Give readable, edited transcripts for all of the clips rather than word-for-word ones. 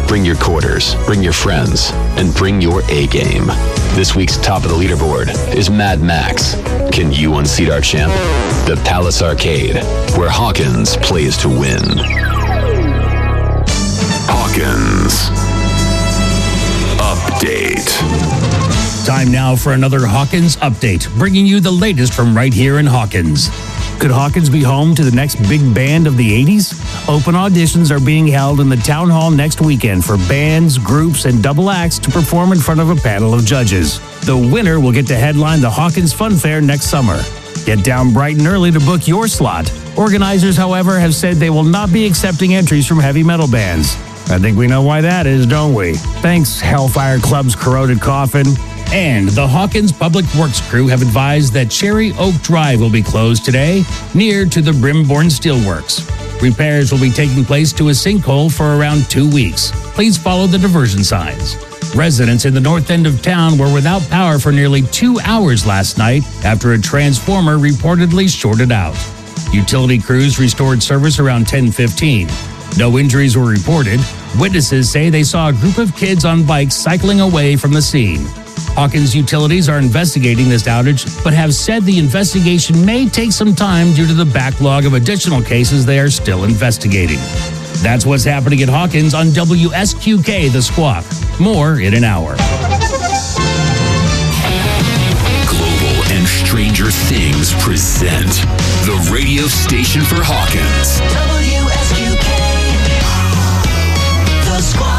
Bring your quarters, bring your friends, and bring your A game. This week's top of the leaderboard is Mad Max. Can you unseat our champ? The Palace Arcade, where Hawkins plays to win. Hawkins Update. Time now for another Hawkins Update, bringing you the latest from right here in Hawkins. Could Hawkins be home to the next big band of the 80s? Open auditions are being held in the Town Hall next weekend for bands, groups, and double acts to perform in front of a panel of judges. The winner will get to headline the Hawkins Fun Fair next summer. Get down bright and early to book your slot. Organizers, however, have said they will not be accepting entries from heavy metal bands. I think we know why that is, don't we? Thanks, Hellfire Club's Corroded Coffin. And the Hawkins Public Works crew have advised that Cherry Oak Drive will be closed today, near to the Brimborn Steelworks. Repairs will be taking place to a sinkhole for around 2 weeks. Please follow the diversion signs. Residents in the north end of town were without power for nearly 2 hours last night after a transformer reportedly shorted out. Utility crews restored service around 10:15. No injuries were reported. Witnesses say they saw a group of kids on bikes cycling away from the scene. Hawkins Utilities are investigating this outage, but have said the investigation may take some time due to the backlog of additional cases they are still investigating. That's what's happening at Hawkins on WSQK The Squawk. More in an hour. Global and Stranger Things present the radio station for Hawkins. WSQK The Squawk.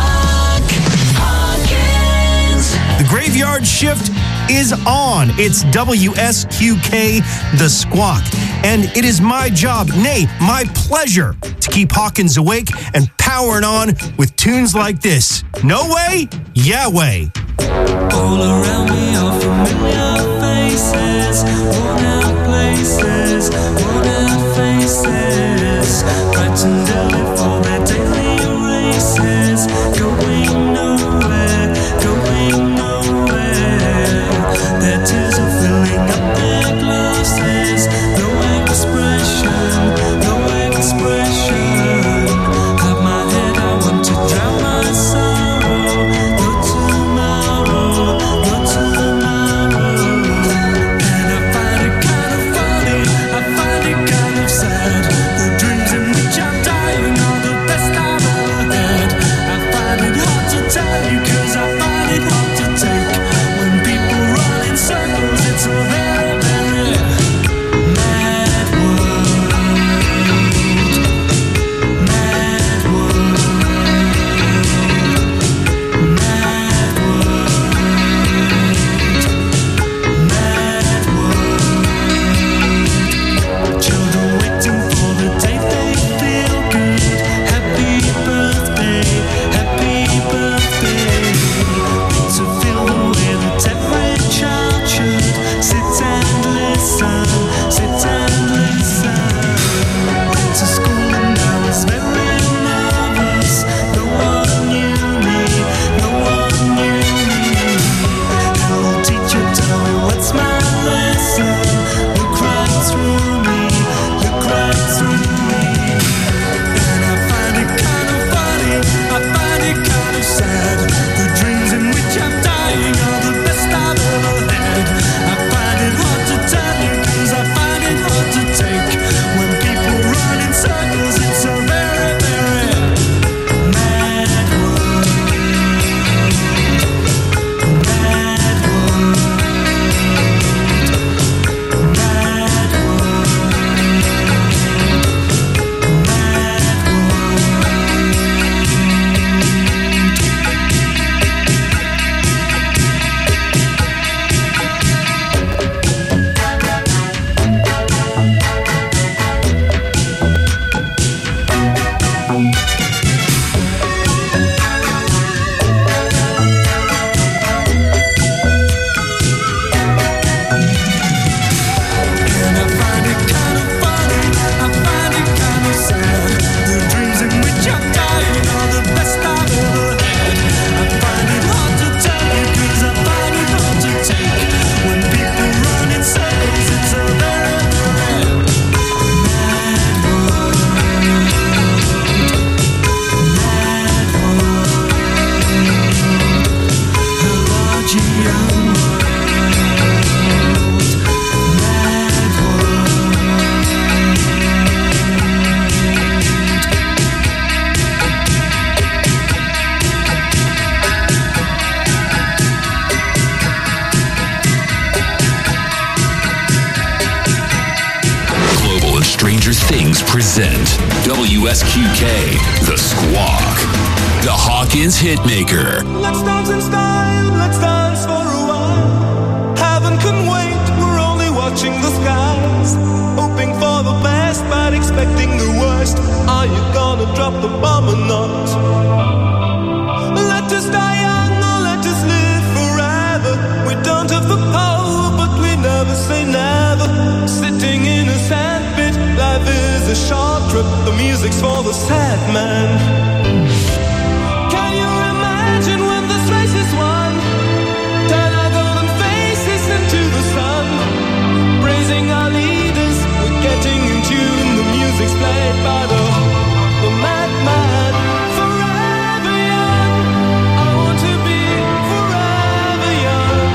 The graveyard shift is on. It's WSQK The Squawk. And it is my job, nay, my pleasure, to keep Hawkins awake and powering on with tunes like this. No way? Yeah way. All around me are familiar faces, worn out places, worn out faces, frightened early for their daily races, going nowhere, going nowhere. Their tears are filling up their glasses, no expression, no expression. Have my head, I want to drown my sorrow, no tomorrow, no tomorrow. And I find it kind of funny, I find it kind of sad, the dreams in which I'm dying Things present WSQK, The Squawk, the Hawkins Hitmaker. Let's dance in style, let's dance for a while. Heaven can wait, we're only watching the skies. Hoping for the best, but expecting the worst. Are you gonna drop the bomb or not? Let us die young or let us live forever. We don't have the power, but we never say never. Sitting in a sandpit, life is a short trip. The music's for the sad man. Can you imagine when this race is won? Turn our golden faces into the sun. Praising our leaders, we're getting in tune. The music's played by the madman. Forever young, I want to be forever young.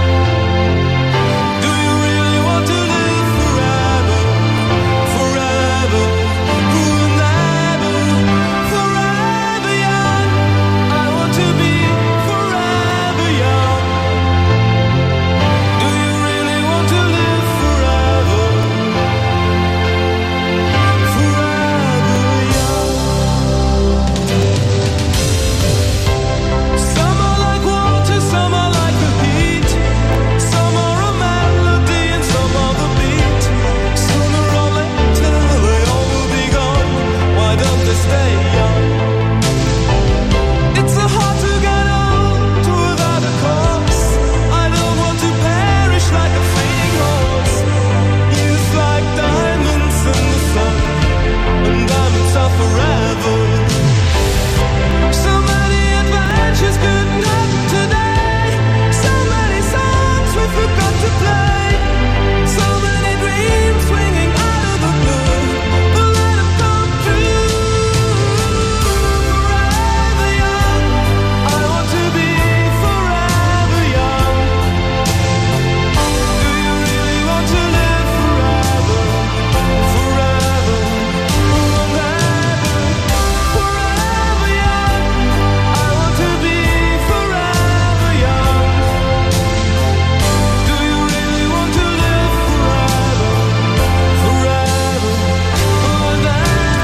Do you really want to live forever? Forever, forever, forever young. I want to be forever young. Do you really want to live forever? Forever young. Some are like water, some are like the heat. Some are a melody and some are the beat. Sooner or later they all will be gone. Why don't they stay young? It's so hard to get old without a cause. I don't want to perish like a fading horse. Youth like diamonds in the sun, and diamonds are forever. So many adventures good enough today. So many songs we forgot to play. So many dreams swinging out of the blue. But let them come true. Forever young, I want to be forever young. Do you really want to live forever? Forever, forever, forever young. I want to be forever young. Do you really want to live forever? Forever, forever,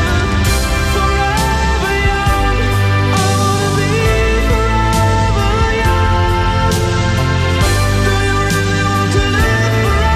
forever young. I want to be forever young. Do you really want to live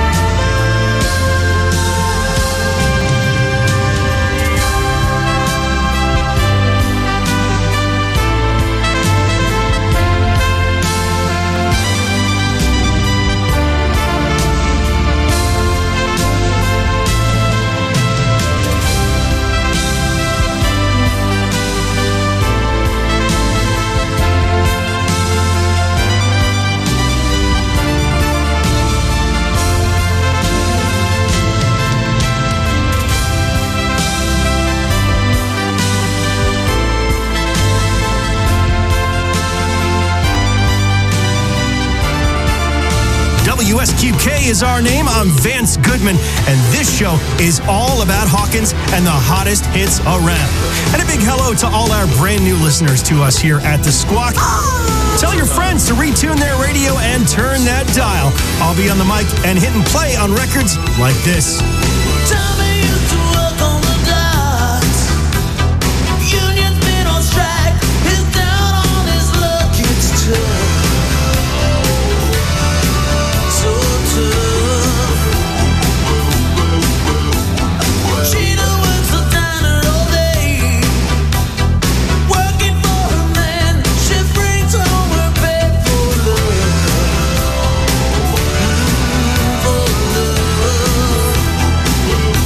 WSQK is our name. I'm Vance Goodman, and this show is all about Hawkins and the hottest hits around. And a big hello to all our brand new listeners to us here at The Squawk. Tell your friends to retune their radio and turn that dial. I'll be on the mic and hitting play on records like this. Tommy used to work on the docks. Union's been on strike. He's down on his luck. It's tough. So tough. Gina works the diner all day. Working for her man. She brings home her bed for love. For love.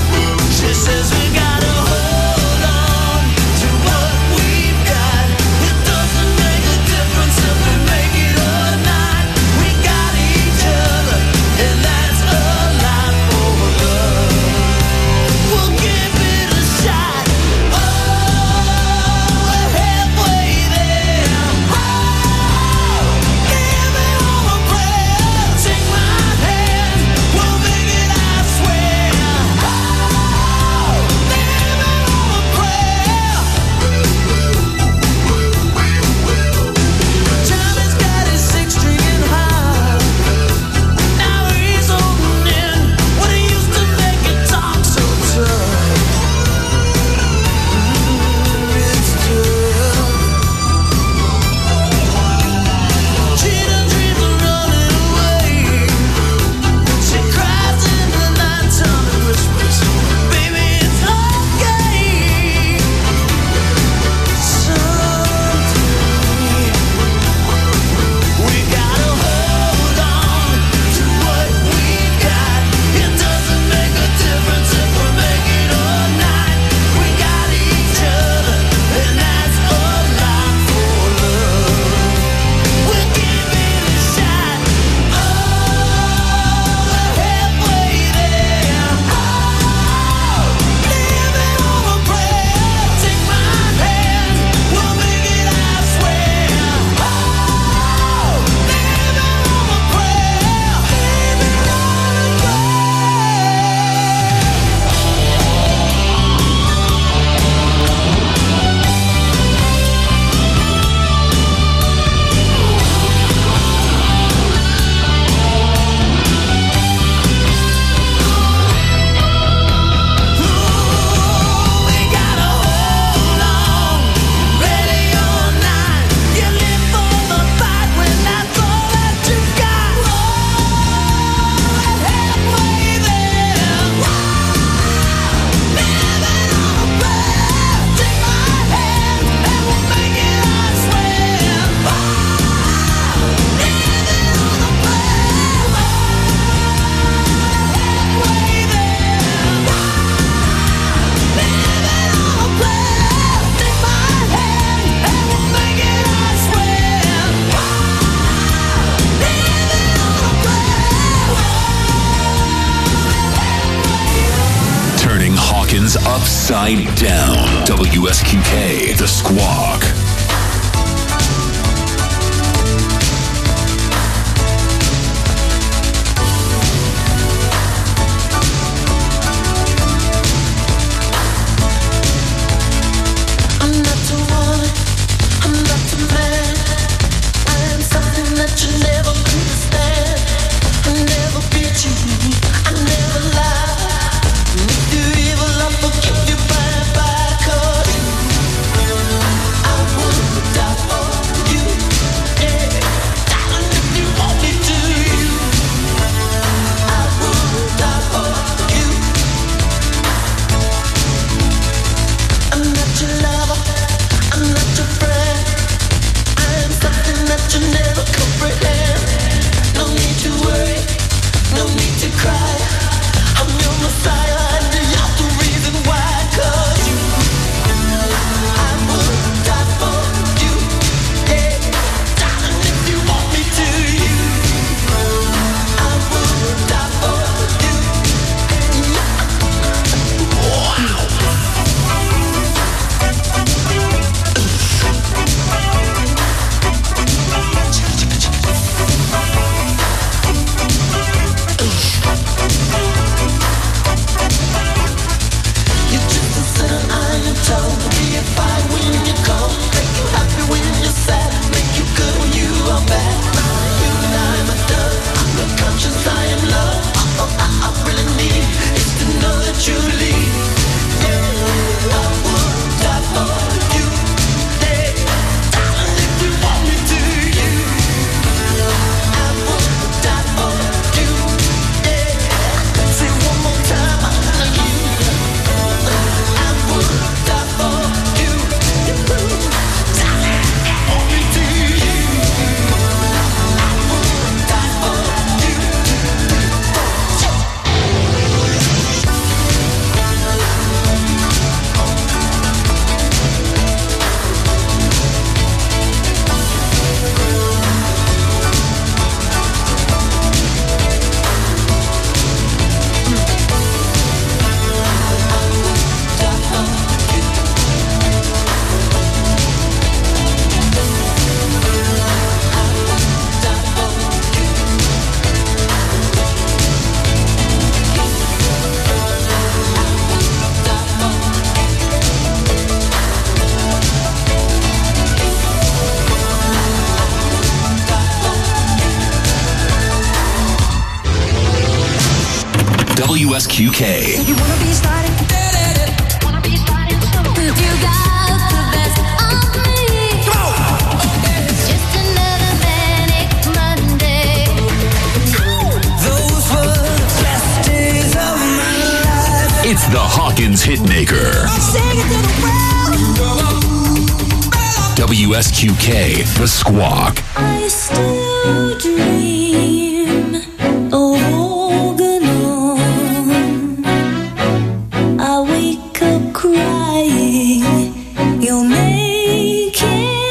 Upside Down. WSQK, The Squawk. WSQK. You wanna be starting? Wanna be starting? You got the best of me. Come on. It's just another manic Monday. Those were the best days of my life. It's the Hawkins Hitmaker. I'm singing to the world. WSQK, The Squawk. I still dream of Organon. I wake up crying. You're making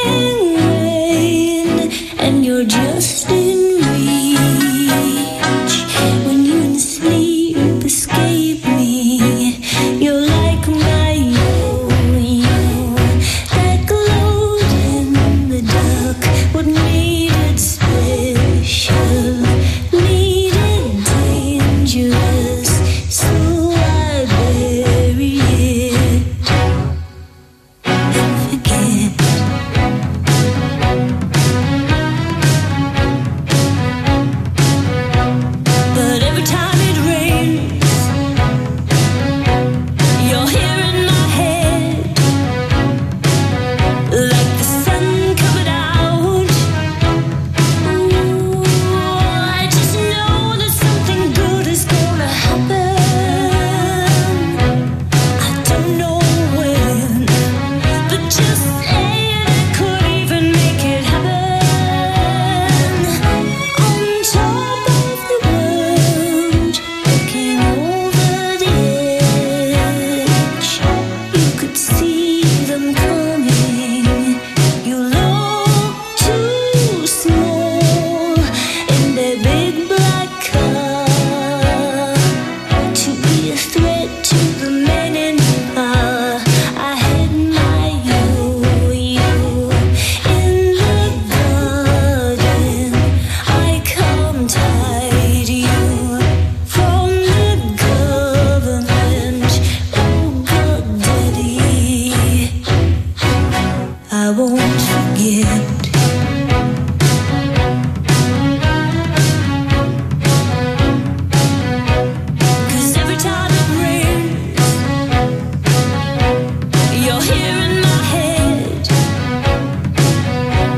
rain, and you're just in reach. When you in sleep escape me, you're like my yo-yo that glows in the dark. What made it special?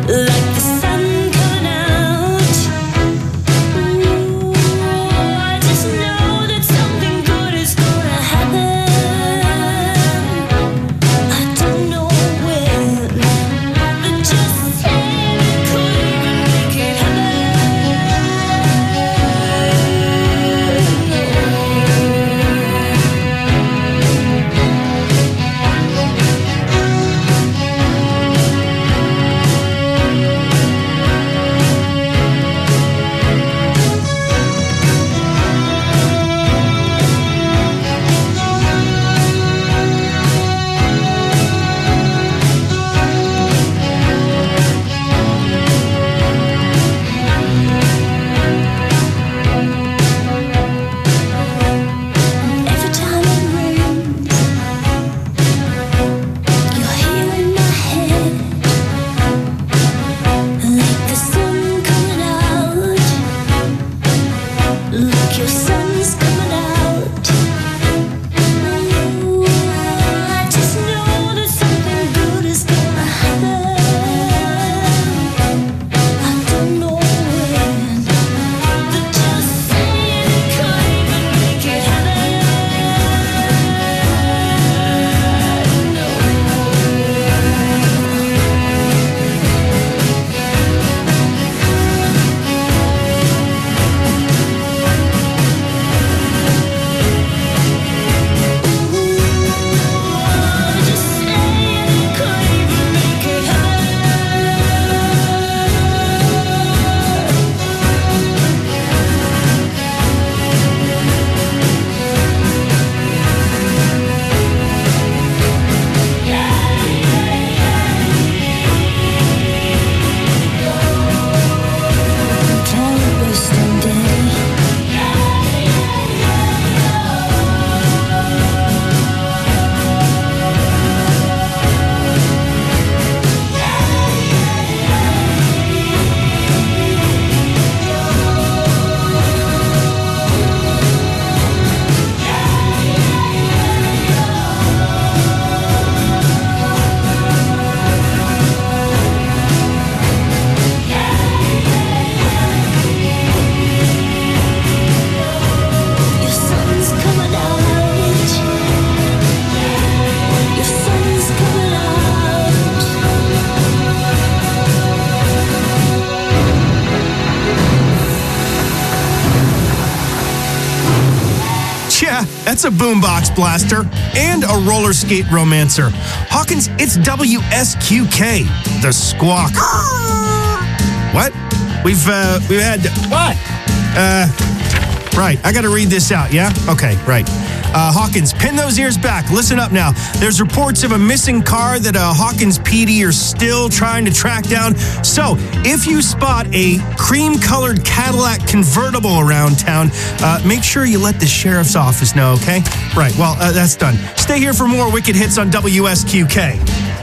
That's a boombox blaster and a roller skate romancer. Hawkins, it's WSQK, the Squawk. What? We've had... What? Right, I got to read this out, yeah? Okay, right. Hawkins, pin those ears back. Listen up now. There's reports of a missing car that Hawkins PD are still trying to track down. So, if you spot a cream-colored Cadillac convertible around town, make sure you let the sheriff's office know, okay? Right, well, that's done. Stay here for more Wicked Hits on WSQK.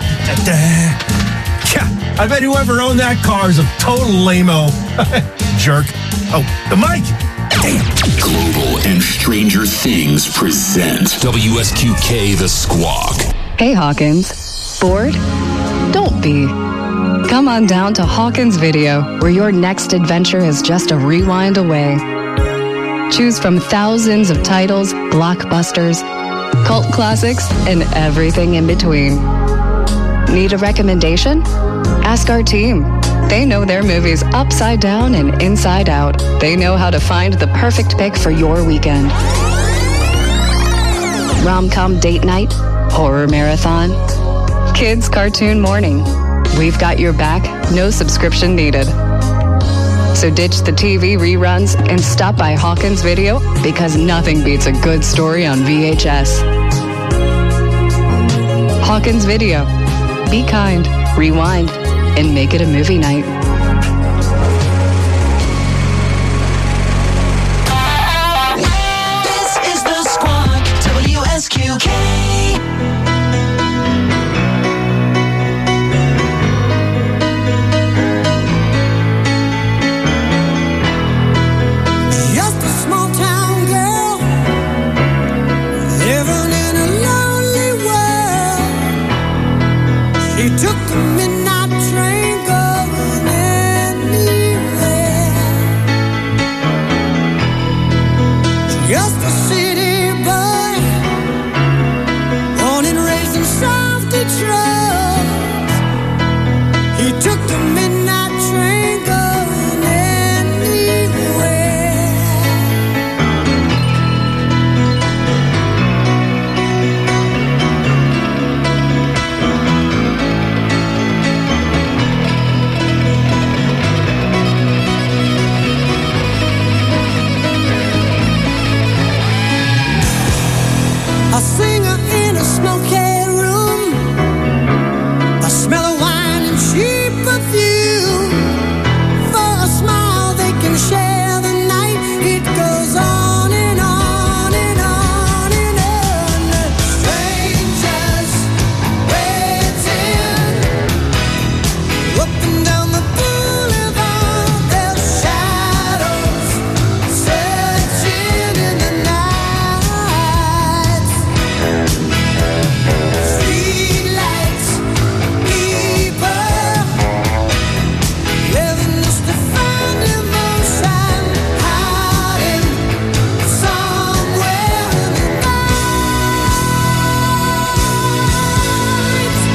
Yeah, I bet whoever owned that car is a total lame-o. Jerk. Oh, the mic! Damn. Global and Stranger Things present WSQK The Squawk. Hey Hawkins, bored? Don't be. Come on down to Hawkins Video, where your next adventure is just a rewind away. Choose from thousands of titles, blockbusters, cult classics, and everything in between. Need a recommendation? Ask our team. They know their movies upside down and inside out. They know how to find the perfect pick for your weekend. Rom-com date night, horror marathon, kids cartoon morning. We've got your back, no subscription needed. So ditch the TV reruns and stop by Hawkins Video, because nothing beats a good story on VHS. Hawkins Video. Be kind, rewind, and make it a movie night. This is the Squawk, WSQK. Just a small town girl living in a lonely world. She took the midnight train going Took the midnight train going anywhere. A singer in a smoky room, the smell of wine and cheap perfume. For a smile they can share the night. It goes on and on and on and on. Strangers waiting up and down the boulevard. Their shadows searching in the night. Streetlights, people living just to find emotion, hiding somewhere in the night.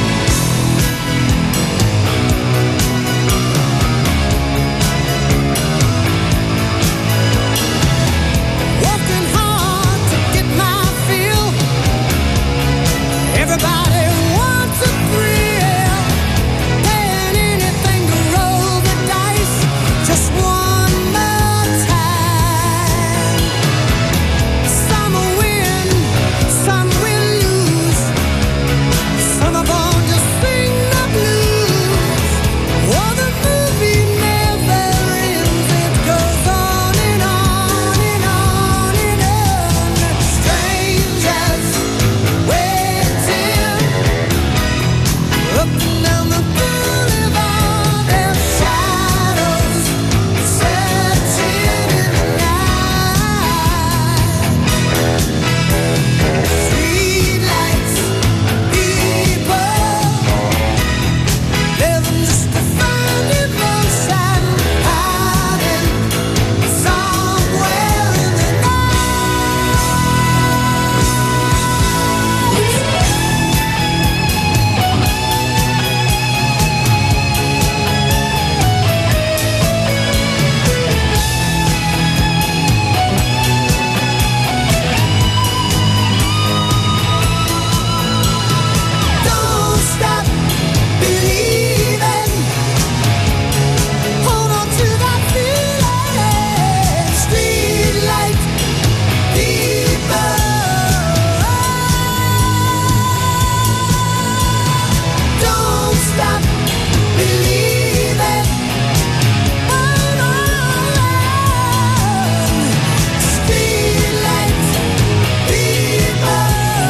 Working hard to get my feel. Everybody wants a thrill, paying anything to roll the dice just one more time. Some will win, some will lose. Some are born to sing the blues. Oh, the movie never ends. It goes on and on and on and on. Strangers waiting up and down the boulevard. Their shadows searching in the night. Streetlights, people living just to find emotion, hiding somewhere in the Don't stop believing. Hold on to that feeling. Streetlight people. Don't stop believing. Hold on. Streetlight people.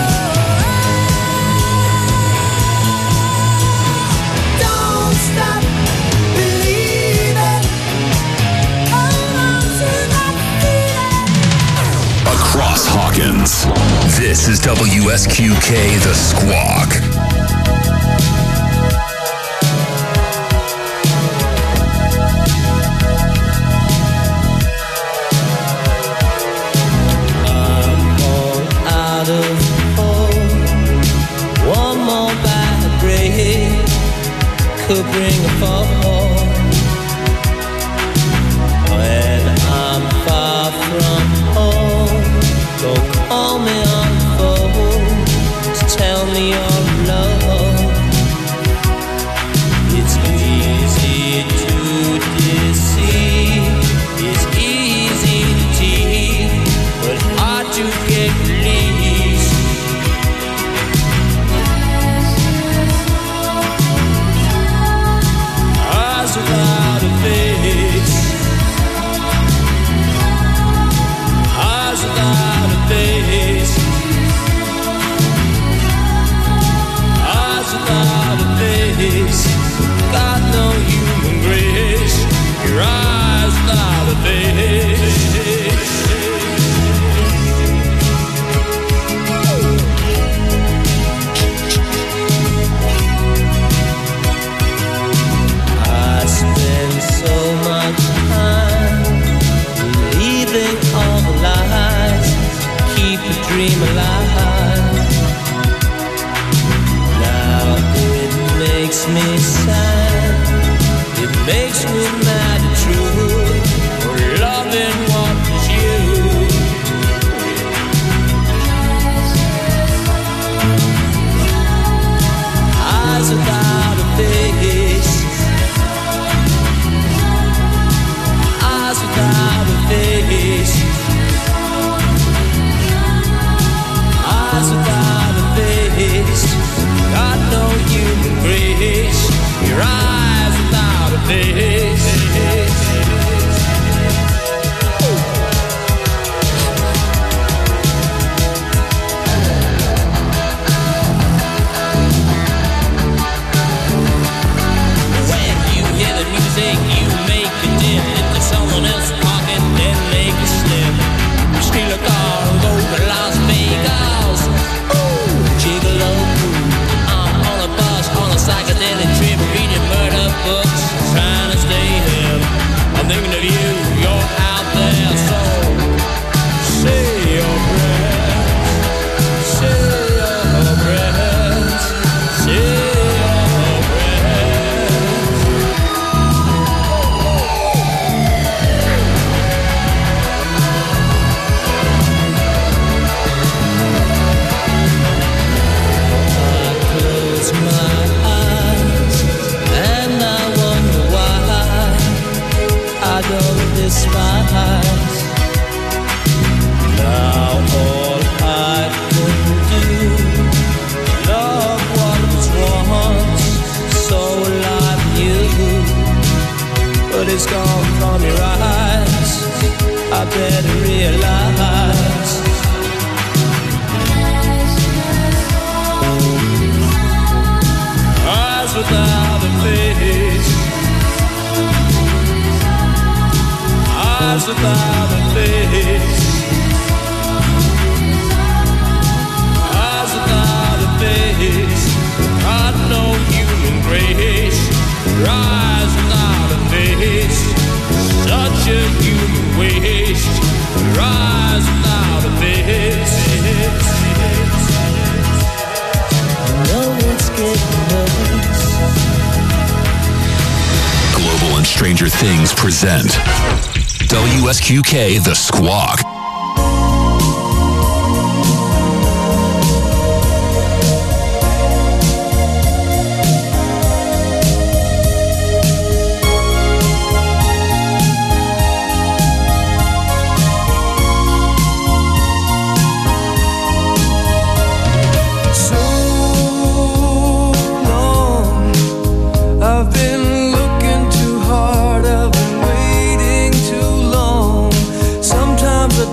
Don't stop believing. Hold on to that feeling. Across Hawkins, this is WSQK The Squawk. All out of hope. One more bad break could bring a fall. When I'm far from home, don't call me on the phone to tell me you're makes me mad and true. Loving what is you. Eyes without a face. Eyes without a face. Eyes without a face. Got no human grace. Your eyes without a face. When you hear the music, you make it dim. Into someone else's pocket, then make it slim. Steal a car and go to Las Vegas. Ooh, gigolo. I'm on a bus, on a psychedelic trip, reading murder books, trying to stay hip. I'm thinking of you, you're out there, so say your prayers, say your prayers, say your prayers. Close my eyes and I wonder why I don't despise. Now all I can do, love what was once so like you, but it's gone from your eyes. I better realize. Eyes without a face. Eyes without a face. Eyes without a face. Got no human grace. Eyes without a face. Such a human waste. Eyes without a face. No, it's getting worse. Global and Stranger Things present WSQK The Squawk. I've been looking too hard, I've been waiting too long. Sometimes I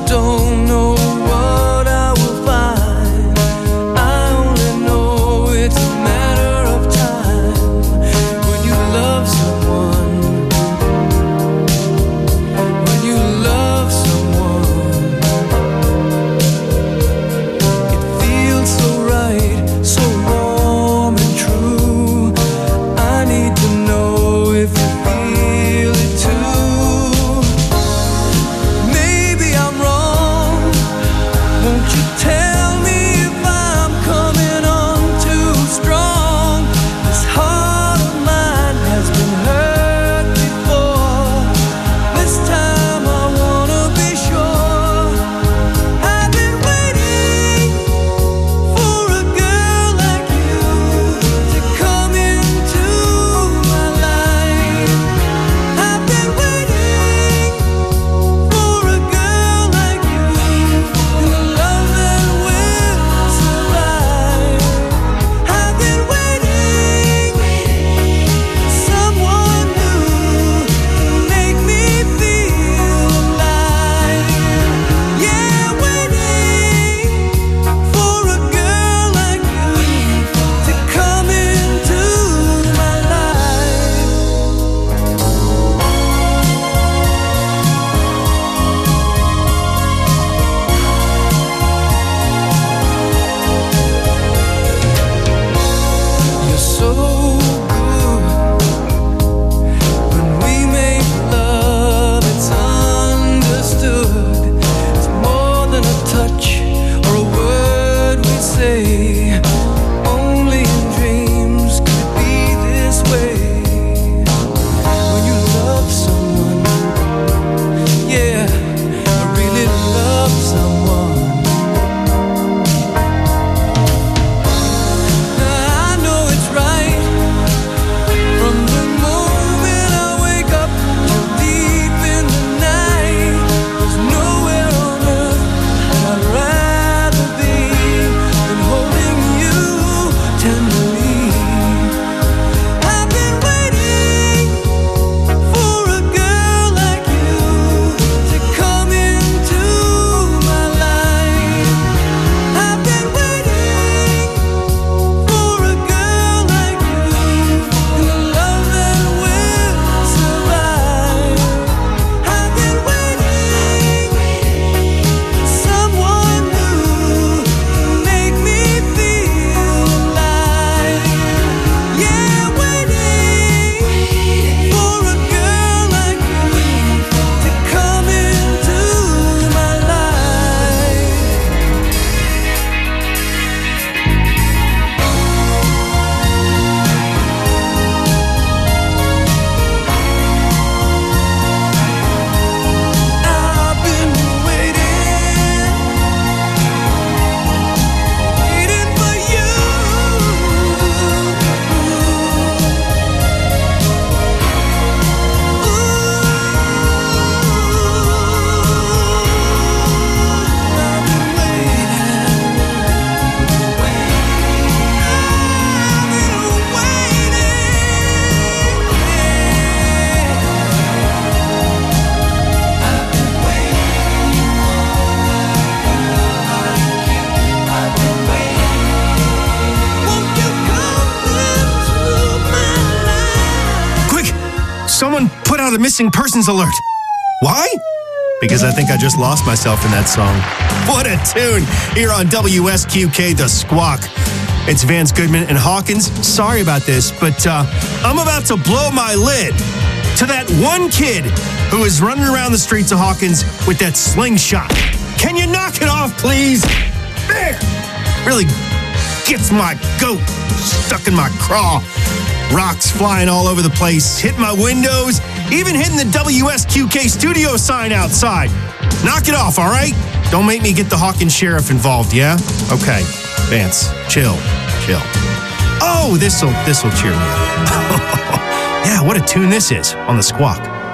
Someone put out a missing persons alert. Why? Because I think I just lost myself in that song. What a tune here on WSQK, The Squawk. It's Vance Goodman and Hawkins. Sorry about this, but I'm about to blow my lid to that one kid who is running around the streets of Hawkins with that slingshot. Can you knock it off, please? There! Really gets my goat stuck in my craw. Rocks flying all over the place, hitting my windows, even hitting the WSQK studio sign outside. Knock it off, all right? Don't make me get the Hawkins sheriff involved, yeah? Okay, Vance, chill. Oh, this'll cheer me up. Yeah, what a tune this is on The Squawk.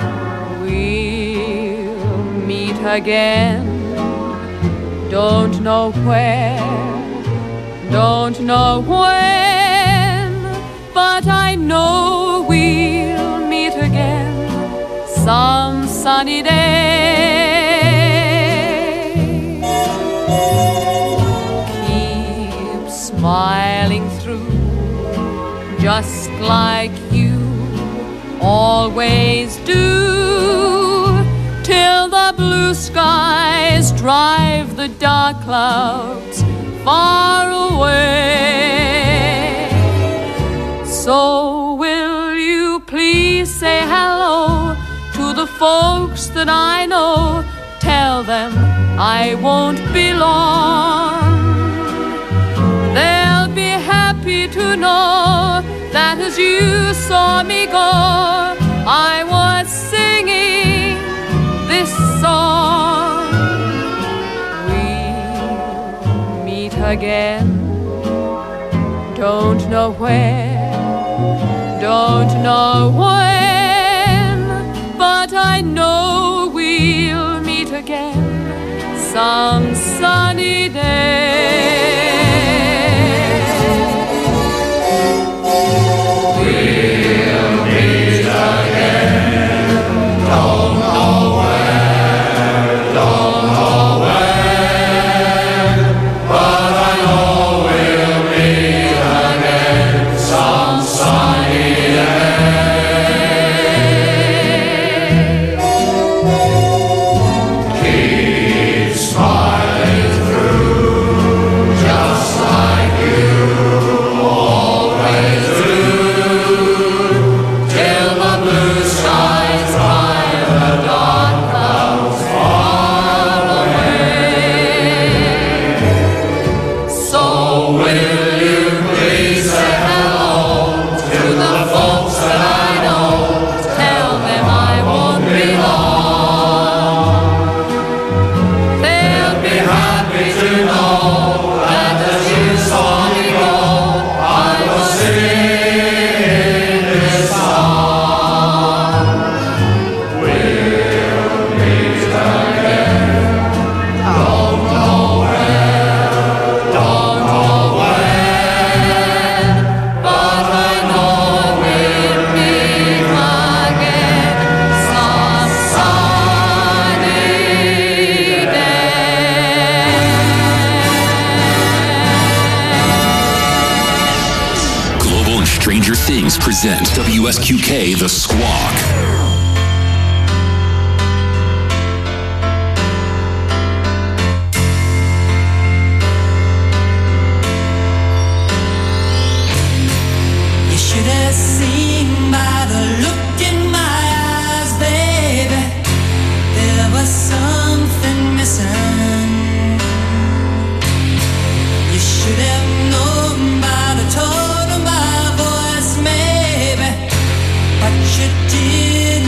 We'll meet again. Don't know where, don't know when, but I know we'll meet again some sunny day. Keep smiling through, just like you always do, till the blue skies drive the dark clouds far away. So will you please say hello to the folks that I know? Tell them I won't be long. They'll be happy to know that as you saw me go, I was singing this song. We'll meet again. Don't know where, don't know when, but I know we'll meet again some sunny day. We'll meet again. Don't know where, don't know when, but I know we'll meet again some sunny day. Keep smiling through, just like you always do, till the blue skies drive the dark clouds far away. So will you please say hello to the folks that I know? Tell them I won't be long. They'll be happy to know that as you saw me go, I was singing this song. We'll meet again. Don't know where, don't know when, but I know we'll meet again some sunny day. Global and Stranger Things present WSQK The Squawk. You should have seen by the look in my eyes, baby, there was something missing. You should have known by the tone of my voice, maybe, but you didn't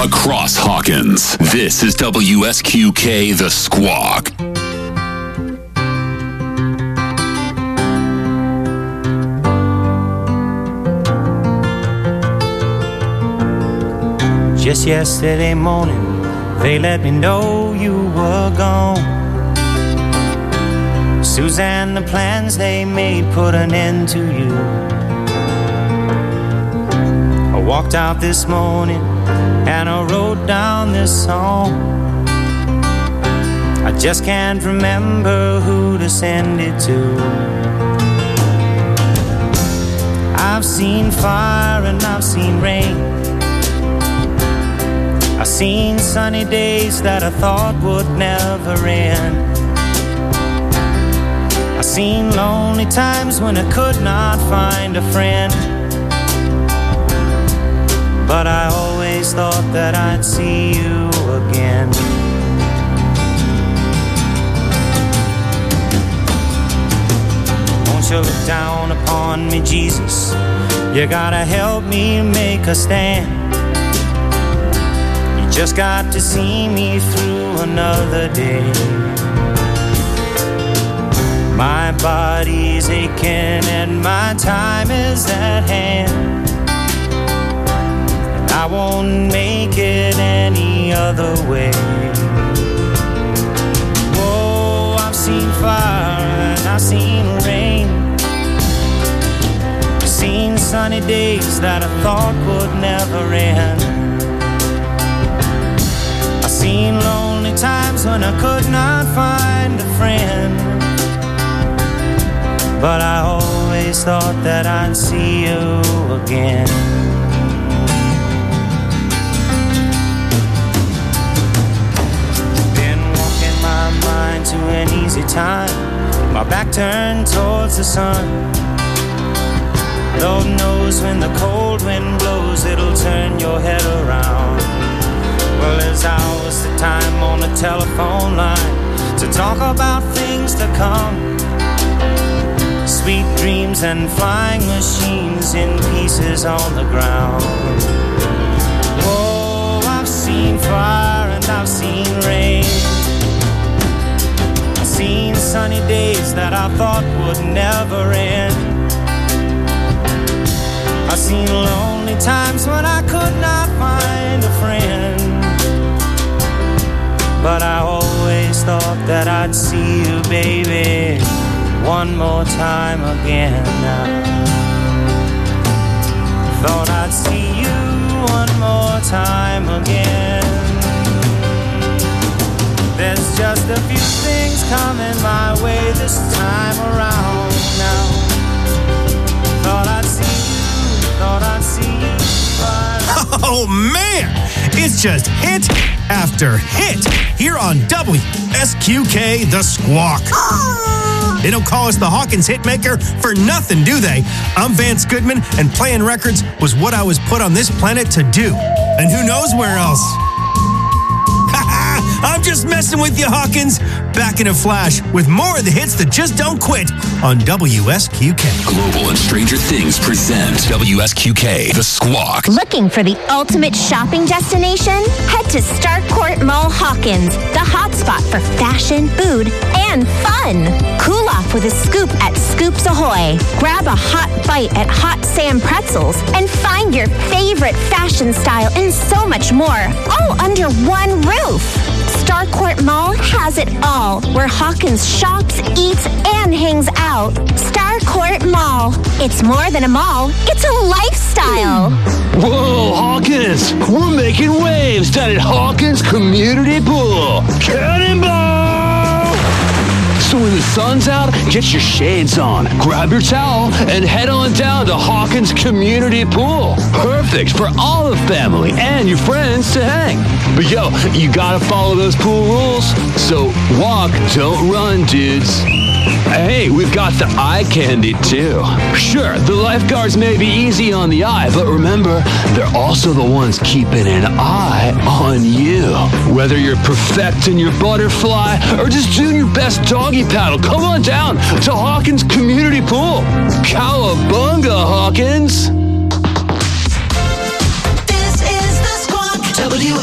across Hawkins. This is WSQK The Squawk. Just yesterday morning, they let me know you were gone. Suzanne, the plans they made put an end to you. I walked out this morning and I wrote down this song. I just can't remember who to send it to. I've seen fire and I've seen rain. I've seen sunny days that I thought would never end. I've seen lonely times when I could not find a friend. But I always thought that I'd see you again. Won't you look down upon me, Jesus? You gotta help me make a stand. Just got to see me through another day. My body's aching and my time is at hand. And I won't make it any other way. Whoa, I've seen fire and I've seen rain. I've seen sunny days that I thought would never end. Seen lonely times when I could not find a friend. But I always thought that I'd see you again. Been walking my mind to an easy time, my back turned towards the sun. Lord knows when the cold wind blows, it'll turn your head around. Well, there's hours of time on the telephone line to talk about things to come. Sweet dreams and flying machines in pieces on the ground. Oh, I've seen fire and I've seen rain. I've seen sunny days that I thought would never end. I've seen lonely times when I could not find a friend. But I always thought that I'd see you, baby, one more time again. Thought I'd see you one more time again. There's just a few things coming my way this time around now. Thought I'd see you, thought I'd see you, but... Oh, man! It's just hit after hit here on WSQK The Squawk. They don't call us the Hawkins Hitmaker for nothing, do they? I'm Vance Goodman, and playing records was what I was put on this planet to do. And who knows where else? I'm just messing with you, Hawkins. Back in a flash with more of the hits that just don't quit on WSQK. Global and Stranger Things present WSQK The Squawk. Looking for the ultimate shopping destination? Head to Starcourt Mall Hawkins, the hotspot for fashion, food, and fun. Cool off with a scoop at Scoops Ahoy. Grab a hot bite at Hot Sam Pretzels and find your favorite fashion style and so much more, all under one roof. Starcourt Mall has it all, where Hawkins shops, eats, and hangs out. Starcourt Mall. It's more than a mall, it's a lifestyle. Whoa, Hawkins! We're making waves down at Hawkins Community Pool. Cannonball! So when the sun's out, get your shades on, grab your towel, and head on down to Hawkins Community Pool. Perfect for all the family and your friends to hang. But yo, you gotta follow those pool rules. So walk, don't run, dudes. Hey, we've got the eye candy too. Sure, the lifeguards may be easy on the eye, but remember, they're also the ones keeping an eye on you. Whether you're perfecting your butterfly or just doing your best doggy paddle, come on down to Hawkins Community Pool. Cowabunga, Hawkins! This is The Squawk.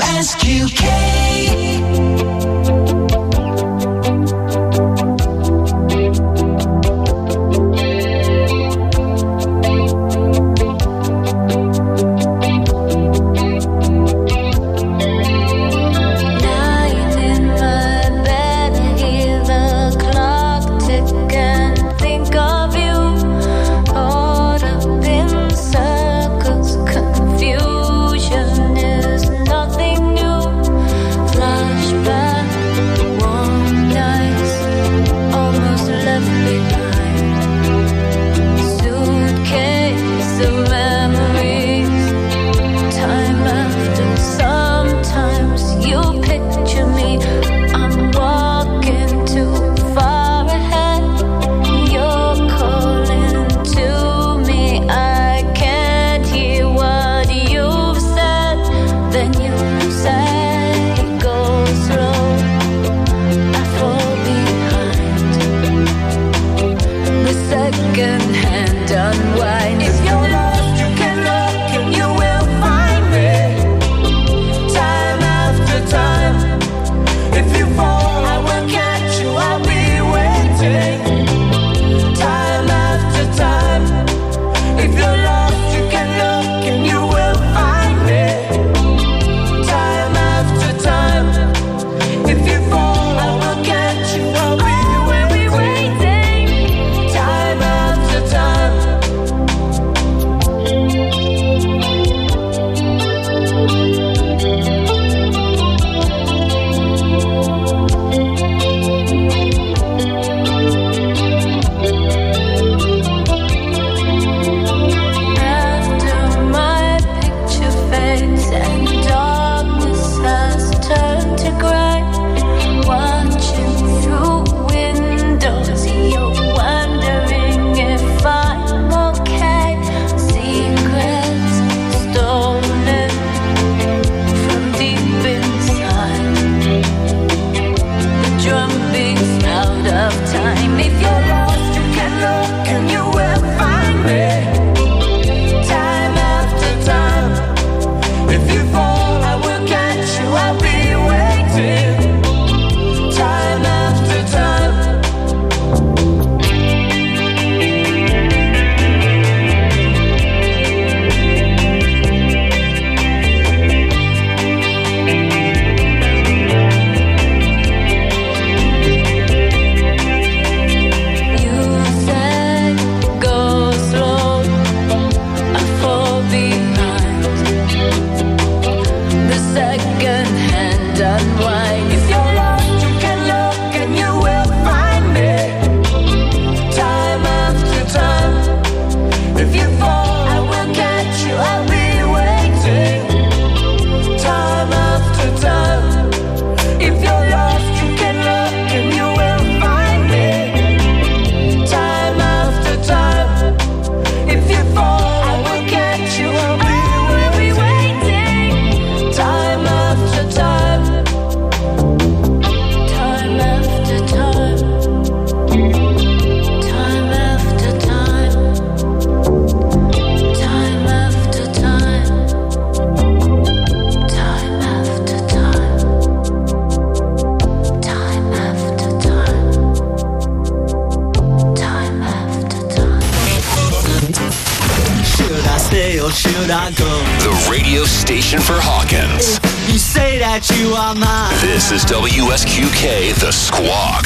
would I go? The radio station for Hawkins. You say that you are mine. This is WSQK, The Squawk.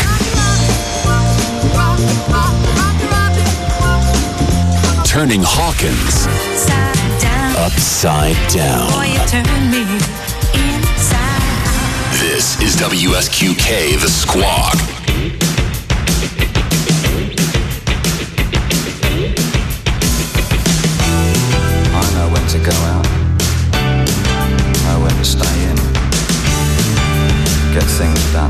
Turning Hawkins upside down. Boy, you turn me inside out. This is WSQK, The Squawk. I know when to go out, know when to stay in, get things done.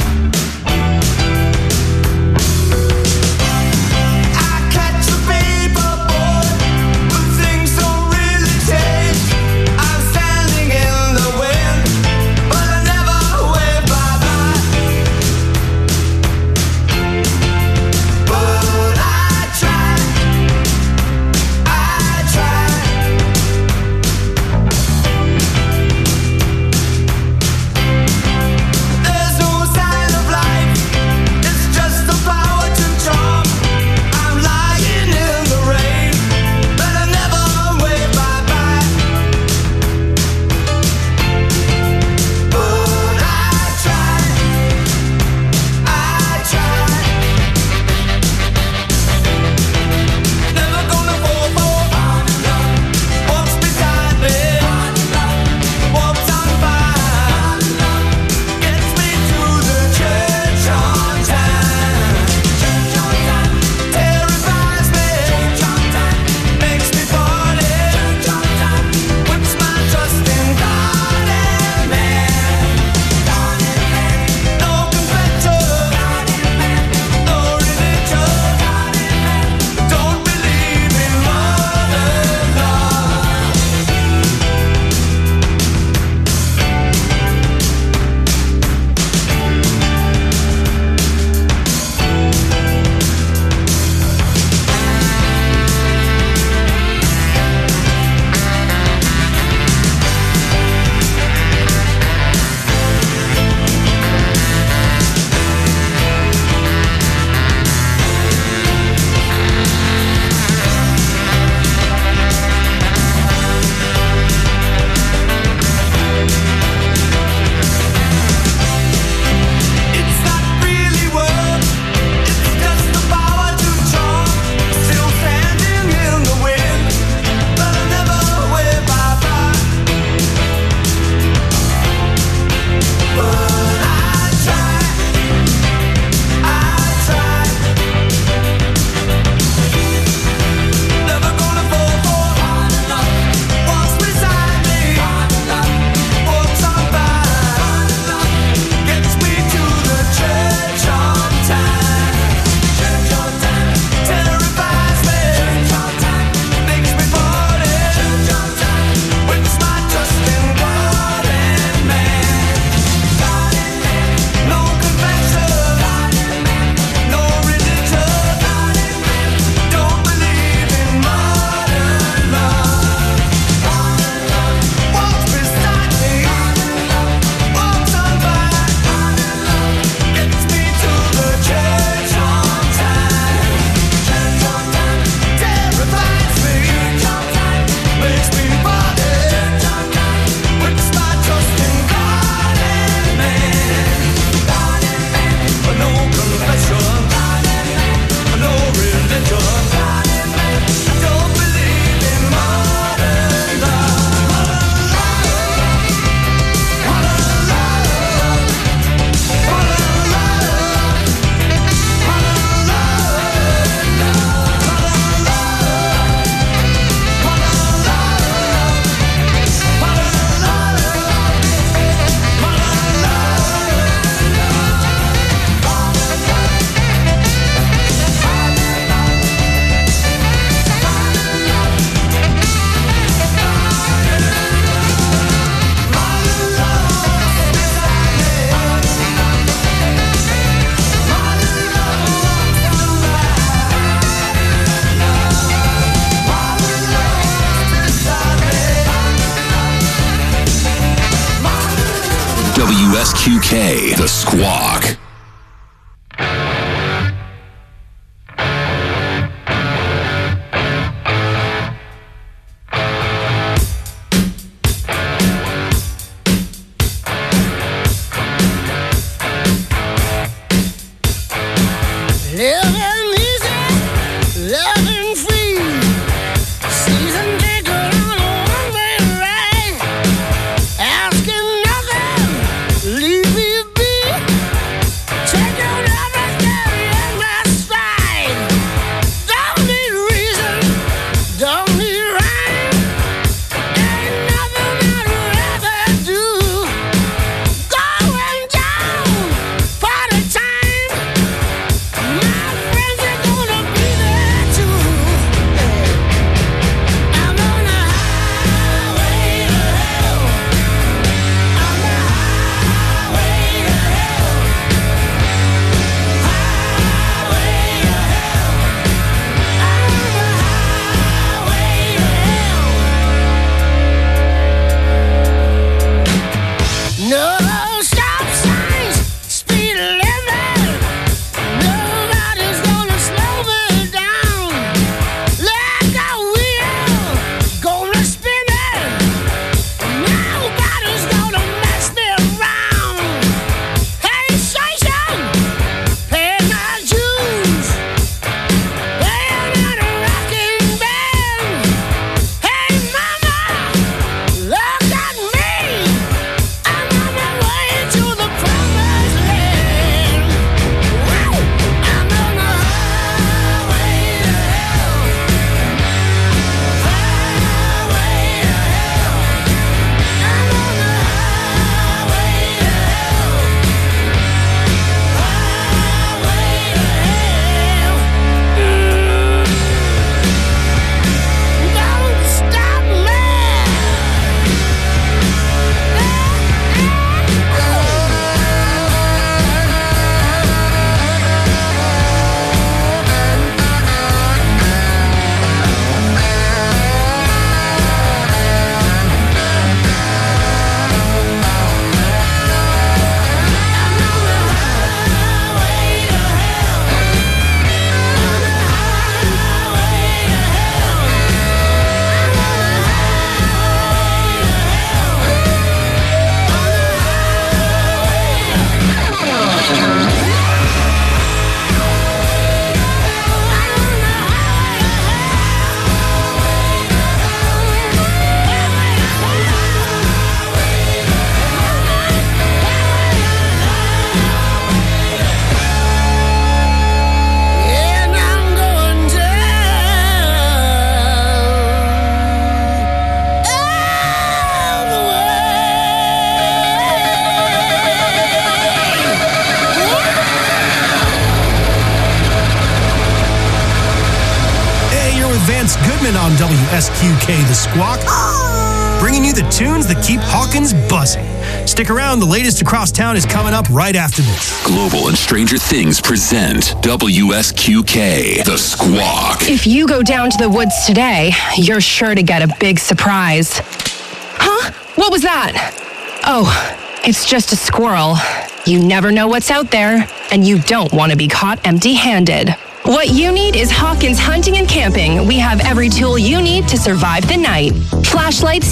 WSQK, The Squawk. Friedman on WSQK The Squawk, bringing you the tunes that keep Hawkins buzzing. Stick around, the latest across town is coming up right after this. Global and Stranger Things present WSQK The Squawk. If you go down to the woods today, you're sure to get a big surprise. Huh? What was that? Oh, it's just a squirrel. You never know what's out there, and you don't want to be caught empty-handed. What you need is Hawkins Hunting and Camping. We have every tool you need to survive the night. Flashlights,